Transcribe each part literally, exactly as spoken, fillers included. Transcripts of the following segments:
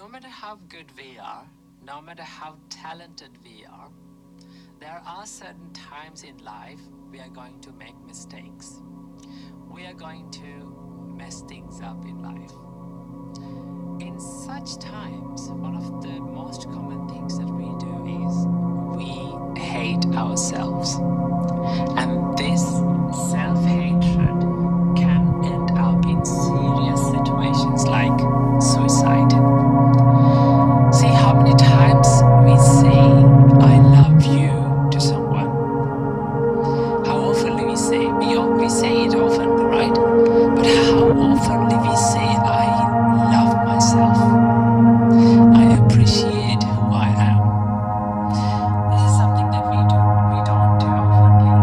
no matter how good we are, no matter how talented we are, there are certain times in life we are going to make mistakes. We are going to mess things up in life. In such times, one of the most common things that we do is we hate ourselves. And this self-hatred can end up in serious situations like suicide. See how many times we say, I love you to someone. How often do we say, we, we say it often, right? But how often do we say, I love myself? I appreciate who I am. This is something that we do, we don't do oftenly.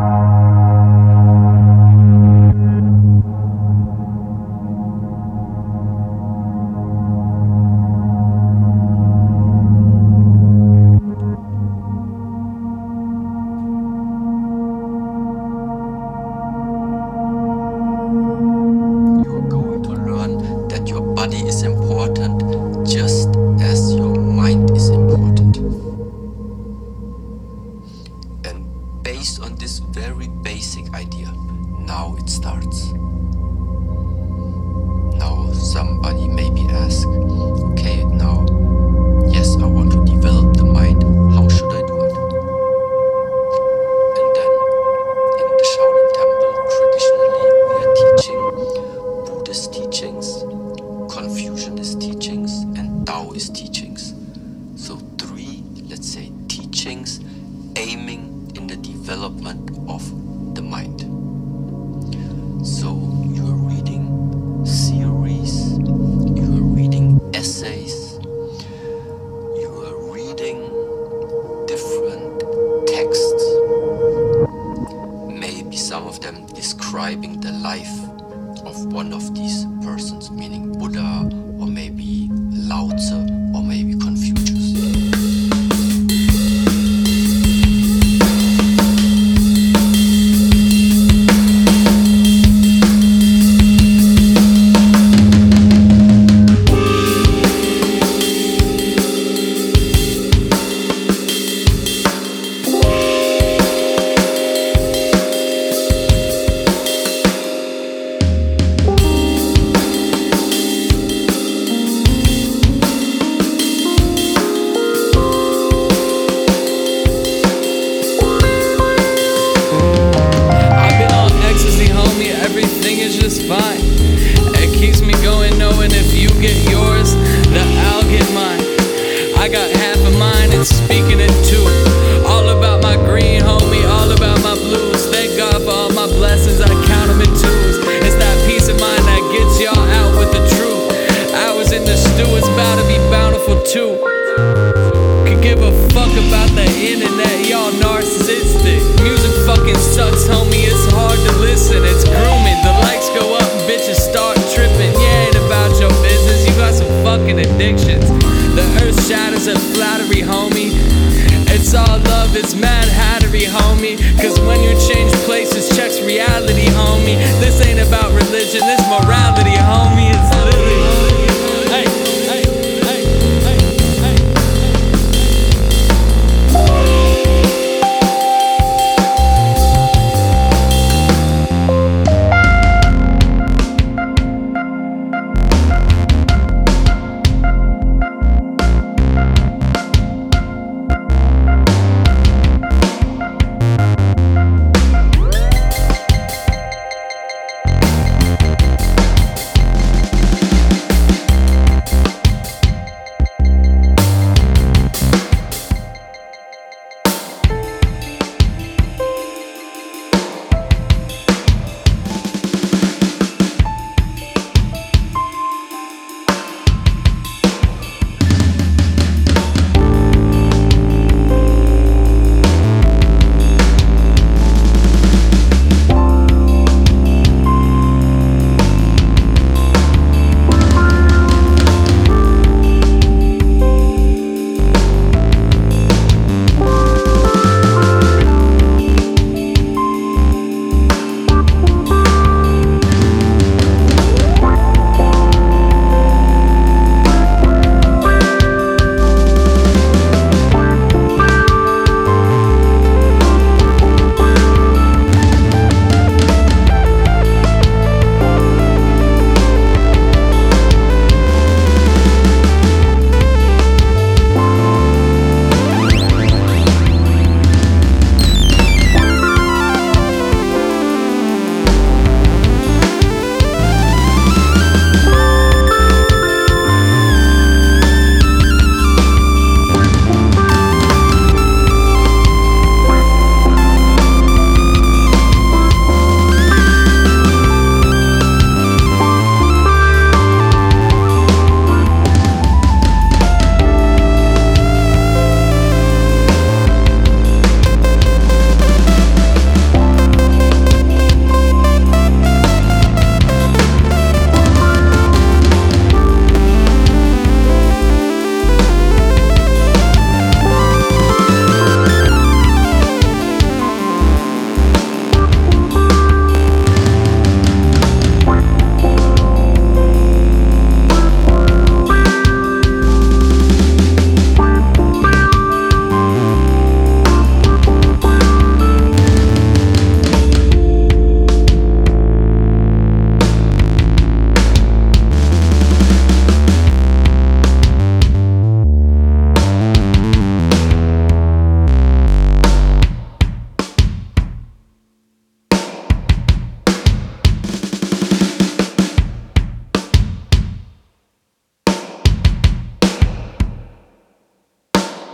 You're going to learn that your body is important just as your mind is important. And based on this very basic idea, now it starts. Now somebody maybe ask, okay, now, yes, I want to develop the mind. How should I do it? And then, in the Shaolin Temple, traditionally we are teaching Buddhist teachings, Confucianist teachings, and Taoist teachings. So three, let's say, teachings aiming in the development of the mind. So you are reading series, you are reading essays, you are reading different texts, maybe some of them describing the life of one of these persons, meaning Buddha, or maybe Lao Tzu, or maybe Confucius. Everything is just fine. It keeps me going knowing if you get yours, that I'll get mine. I got half of mine and speaking it too. All about my green, homie, all about my blues. Thank God for all my blessings, I count them in twos. It's that peace of mind that gets y'all out with the truth. I was in the stew, it's about to be bountiful too. Could give a fuck about the internet, y'all narcissistic. Music fucking sucks, homie, it's hard to listen. It's grooming, the likes go up and bitches start tripping. Yeah, ain't about your business, you got some fucking addictions. The earth shatters at flattery, homie. It's all love, it's matter.